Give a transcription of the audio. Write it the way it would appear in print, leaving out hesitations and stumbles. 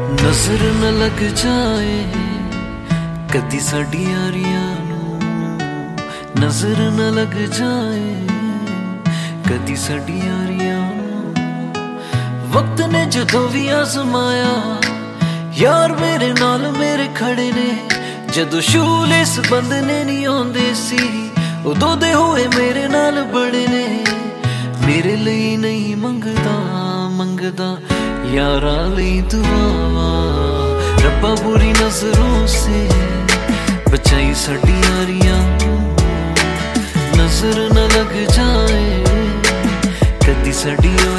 नजर न लग जाए कदी साडी यारियां नूं, नजर न लग जाए कदी साडी यारियां नूं। वक्त ने जदों भी आजमाया यार मेरे नाल मेरे खड़े ने, जदों शूलेस बंधने नहीं आउंदे सी उदों दे होए मेरे नाल बड़े ने। मेरे लिए नहीं मंगदा मंगदा यारा लई दुआवां, रब्बा बुरी नजरों से बचाई साडी यारियां। नजर न लग जाए कदी साडी